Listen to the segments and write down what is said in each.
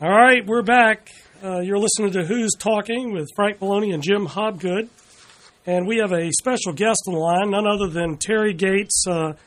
All right, we're back. You're listening to Who's Talking with Frank Maloney and Jim Hobgood. And we have a special guest on the line, none other than Terry Gates,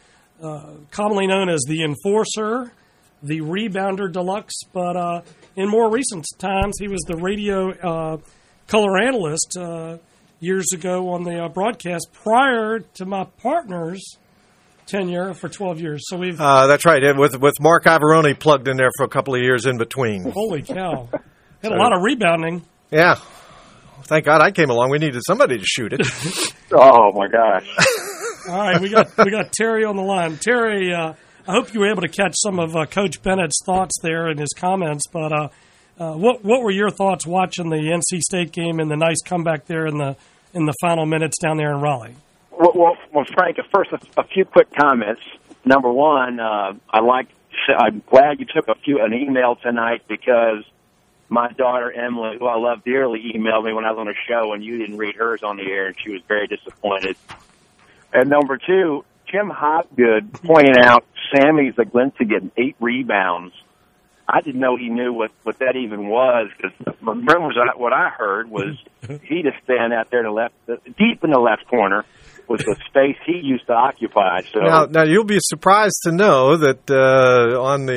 commonly known as the Enforcer, the Rebounder Deluxe. But in more recent times, he was the radio color analyst years ago on the broadcast prior to my partner's tenure for 12 years. So we've that's right, and with Mark Ivoroni plugged in there for a couple of years in between. Holy cow. Had a lot of rebounding. Yeah. Thank God I came along. We needed somebody to shoot it. Oh, my gosh. All right, we got Terry on the line. Terry, I hope you were able to catch some of Coach Bennett's thoughts there in his comments, but what were your thoughts watching the NC State game and the nice comeback there in the final minutes down there in Raleigh? Well, Frank, first, a few quick comments. Number one, I'm glad you took an email tonight because my daughter, Emily, who I love dearly, emailed me when I was on a show, and you didn't read hers on the air, and she was very disappointed. And number two, Jim Hobgood pointing out Sammy Zaglinski getting 8 rebounds. I didn't know he knew what that even was, because what I heard was he just stand out there deep in the left corner, was the space he used to occupy. So now you'll be surprised to know that on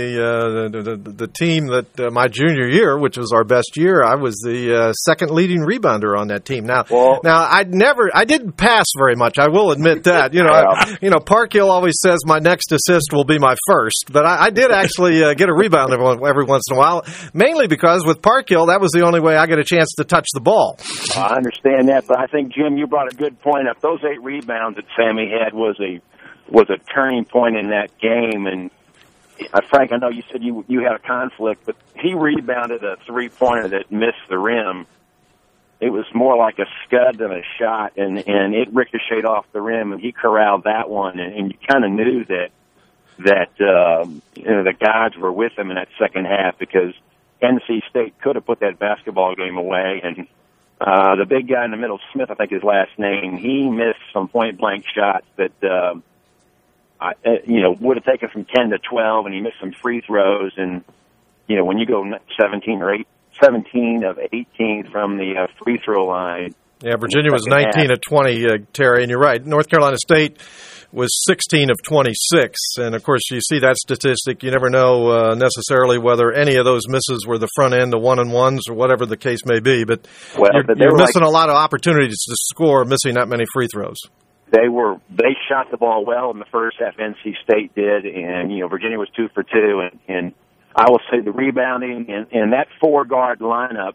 the team that my junior year, which was our best year, I was the second leading rebounder on that team. Now I didn't pass very much. I will admit that. Park Hill always says my next assist will be my first, but I did actually get a rebound every once in a while, mainly because with Park Hill that was the only way I got a chance to touch the ball. I understand that, but I think Jim, you brought a good point up. Those 8 rebounds that Sammy had was a turning point in that game. And Frank, I know you said you had a conflict, but he rebounded a 3-pointer that missed the rim. It was more like a scud than a shot, and it ricocheted off the rim, and he corralled that one. And you kind of knew that the guys were with him in that second half, because NC State could have put that basketball game away. And the big guy in the middle, Smith, I think his last name, he missed some point-blank shots that, would have taken from 10 to 12, and he missed some free throws. And, when you go 17 of 18 from the free throw line. Yeah, Virginia was 19 of 20, Terry, and you're right. North Carolina State was 16 of 26, and of course you see that statistic. You never know necessarily whether any of those misses were the front end, the 1-on-1s, or whatever the case may be, but you're missing a lot of opportunities to score, missing that many free throws. They shot the ball well in the first half, NC State did, and Virginia was 2 for 2, and I will say the rebounding and that 4-guard lineup,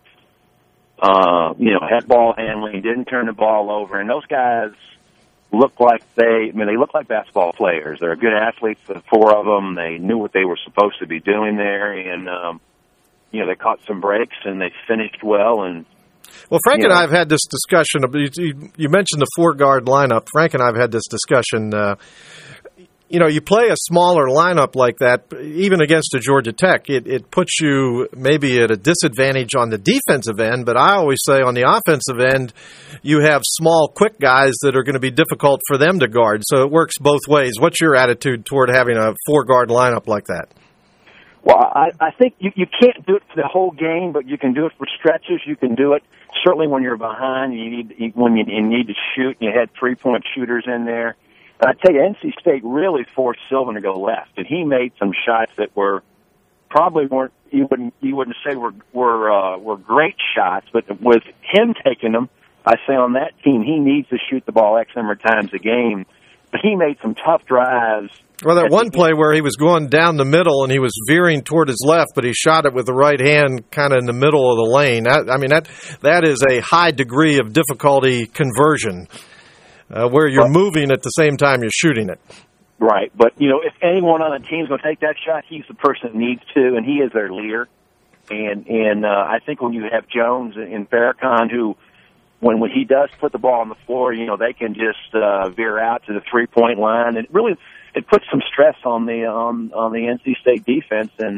had ball handling, didn't turn the ball over, and those guys look like they look like basketball players. They're good athletes, the 4 of them. They knew what they were supposed to be doing there, and they caught some breaks and they finished well. And well, Frank and I have had this discussion. You mentioned the 4-guard lineup. Frank and I have had this discussion. You play a smaller lineup like that, even against a Georgia Tech, it puts you maybe at a disadvantage on the defensive end, but I always say on the offensive end, you have small, quick guys that are going to be difficult for them to guard, so it works both ways. What's your attitude toward having a 4-guard lineup like that? Well, I think you can't do it for the whole game, but you can do it for stretches. You can do it certainly when you're behind, when you need to shoot, and you had 3-point shooters in there. And I tell you, NC State really forced Sylvan to go left, and he made some shots that weren't you wouldn't say were great shots, but with him taking them, I say on that team he needs to shoot the ball X number of times a game. But he made some tough drives. Well, that one play where he was going down the middle and he was veering toward his left, but he shot it with the right hand kind of in the middle of the lane. That is a high degree of difficulty conversion. Where you're moving at the same time you're shooting it. Right, but, if anyone on the team's going to take that shot, he's the person that needs to, and he is their leader. And I think when you have Jones and Farrakhan, who, when he does put the ball on the floor, they can just veer out to the 3-point line. And really, it puts some stress on the NC State defense. And,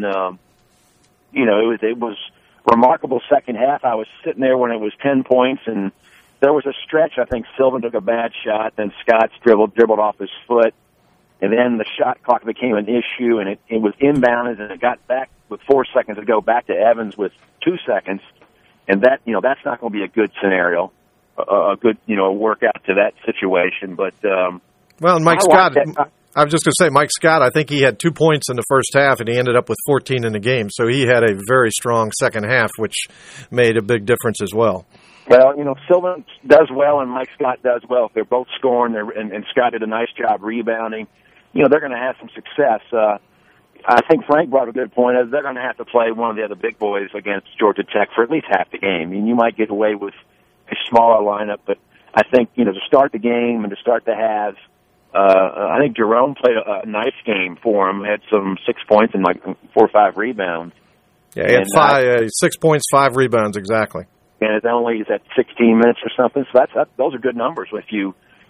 it was remarkable second half. I was sitting there when it was 10 points, and there was a stretch. I think Sylvan took a bad shot, then Scott's dribbled off his foot, and then the shot clock became an issue, and it was inbounded, and it got back with 4 seconds to go back to Evans with 2 seconds, and that that's not going to be a good scenario, a good workout to that situation. But well, Mike Scott. I was just going to say, Mike Scott, I think he had 2 points in the first half, and he ended up with 14 in the game. So he had a very strong second half, which made a big difference as well. Well, Sylvan does well and Mike Scott does well. If they're both scoring, and Scott did a nice job rebounding, they're going to have some success. I think Frank brought a good point. They're going to have to play one of the other big boys against Georgia Tech for at least half the game. I mean, you might get away with a smaller lineup, but I think, to start the game and to start the halves, I think Jerome played a nice game for him. Had some 6 points and like 4 or 5 rebounds. Yeah, he had 6 points, 5 rebounds, exactly. And it's only at 16 minutes or something. So those are good numbers. If you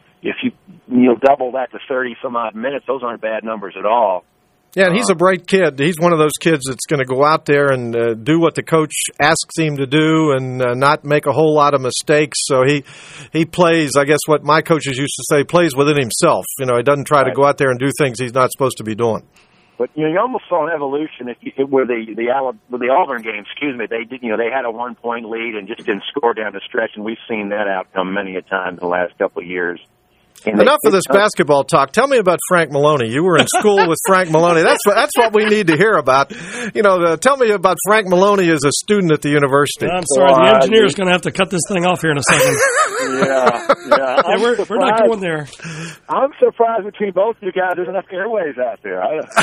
double that to 30 some odd minutes, those aren't bad numbers at all. Yeah, and he's a bright kid. He's one of those kids that's going to go out there and do what the coach asks him to do and not make a whole lot of mistakes. So he plays, I guess what my coaches used to say, plays within himself. He doesn't try to go out there and do things he's not supposed to be doing. But you almost saw an evolution with the Auburn game. They had a 1 point lead and just didn't score down the stretch, and we've seen that outcome many a time in the last couple of years. Enough of this basketball talk. Tell me about Frank Maloney. You were in school with Frank Maloney. That's what we need to hear about. Tell me about Frank Maloney as a student at the university. I'm sorry, the engineer's going to have to cut this thing off here in a second. Yeah. We're not going there. I'm surprised between both you guys. There's enough airways out there.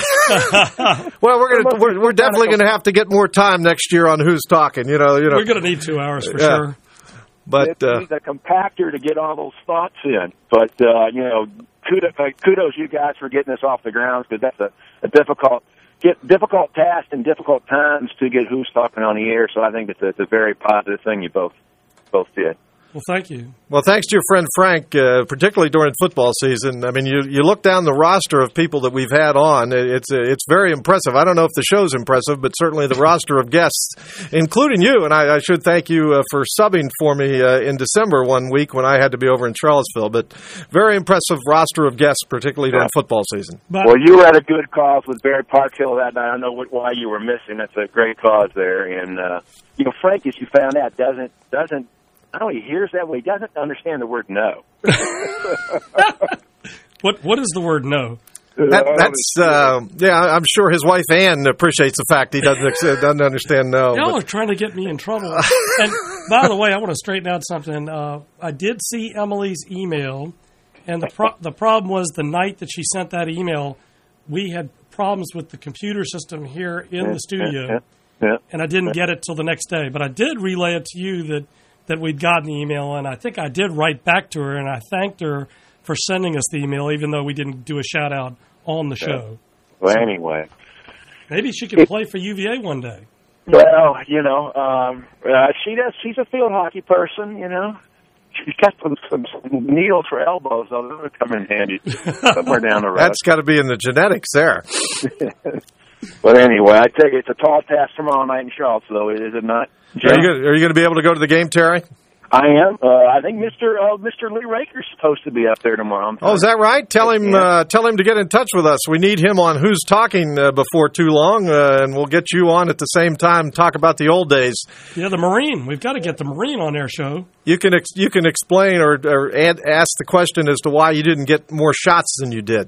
Well, we're definitely going to have to get more time next year on Who's Talking. We're going to need 2 hours for sure. But it needs a compactor to get all those thoughts in. But kudos you guys for getting this off the ground, because that's a difficult task and difficult times to get Who's Talking on the air. So I think it's a very positive thing you both did. Well, thank you. Well, thanks to your friend Frank, particularly during football season. I mean, you look down the roster of people that we've had on, it's very impressive. I don't know if the show's impressive, but certainly the roster of guests, including you. And I should thank you for subbing for me in December one week when I had to be over in Charlottesville. But very impressive roster of guests, particularly during football season. Well, you were at a good cause with Barry Parkhill that night. I don't know why you were missing. That's a great cause there. And, Frank, as you found out, doesn't I don't know, he hears that way. He doesn't understand the word no. What is the word no? I'm sure his wife Ann appreciates the fact he doesn't understand no. Y'all are trying to get me in trouble. And by the way, I want to straighten out something. I did see Emily's email, and the problem was the night that she sent that email, we had problems with the computer system here in the studio, and I didn't get it till the next day. But I did relay it to you that we'd gotten the email, and I think I did write back to her, and I thanked her for sending us the email, even though we didn't do a shout-out on the show. Well, anyway. Maybe she can play for UVA one day. Well, she does. She's a field hockey person, She's got some needles for elbows, so those will come in handy somewhere down the road. That's got to be in the genetics there. But anyway, I tell you, it's a tall task tomorrow night in Charlottesville, is it not? Are you going to be able to go to the game, Terry? I am. I think Mr. Lee Raker's supposed to be up there tomorrow. Oh, is that right? Tell him to get in touch with us. We need him on Who's Talking before too long, and we'll get you on at the same time. Talk about the old days. Yeah, the Marine. We've got to get the Marine on their show. You can explain or ask the question as to why you didn't get more shots than you did.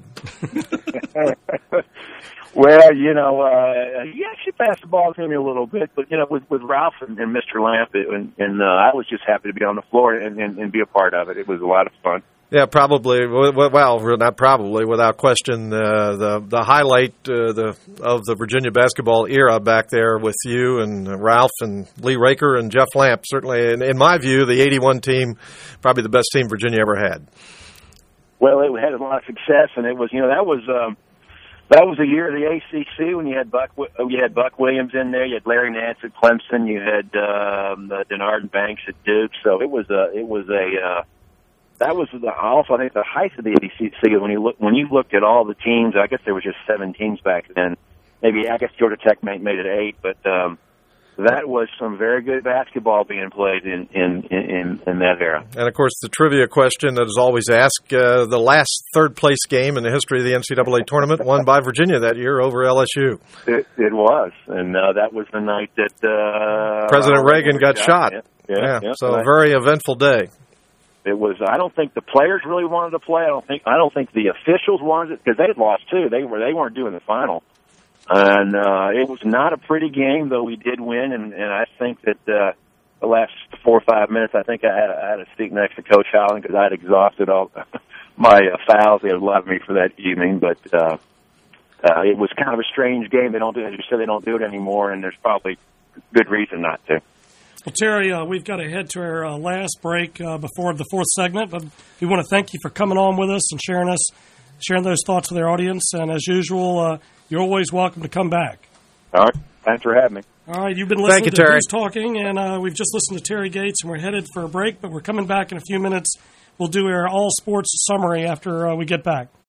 Well, he actually passed the ball to me a little bit, but, with Ralph and Mr. Lamp, and I was just happy to be on the floor and be a part of it. It was a lot of fun. Yeah, probably. Well, not probably, without question, the highlight of the Virginia basketball era back there with you and Ralph and Lee Raker and Jeff Lamp. Certainly, in my view, the 81 team, probably the best team Virginia ever had. Well, it had a lot of success, and it was, that was the year of the ACC when you had Buck Williams in there, you had Larry Nance at Clemson, you had Denard and Banks at Duke. So that was also, I think, the height of the ACC when you looked at all the teams. I guess there was just 7 teams back then. Maybe I guess Georgia Tech made it 8, but that was some very good basketball being played in that era. And, of course, the trivia question that is always asked, the last third-place game in the history of the NCAA tournament won by Virginia that year over LSU. It was, and that was the night that President Reagan got shot. Yeah. So a very eventful day. It was. I don't think the players really wanted to play. I don't think the officials wanted it because they had lost too. They weren't doing the final. And it was not a pretty game, though we did win. And I think that the last 4 or 5 minutes, I think I had a seat next to Coach Howland because I had exhausted all my fouls. They loved me for that evening. But it was kind of a strange game. They don't do, as you said, they don't do it anymore, and there's probably good reason not to. Well, Terry, we've got to head to our last break before the fourth segment, but we want to thank you for coming on with us and sharing those thoughts with our audience. And as usual, you're always welcome to come back. All right. Thanks for having me. All right. You've been listening to Who's Talking, and we've just listened to Terry Gates, and we're headed for a break, but we're coming back in a few minutes. We'll do our all-sports summary after we get back.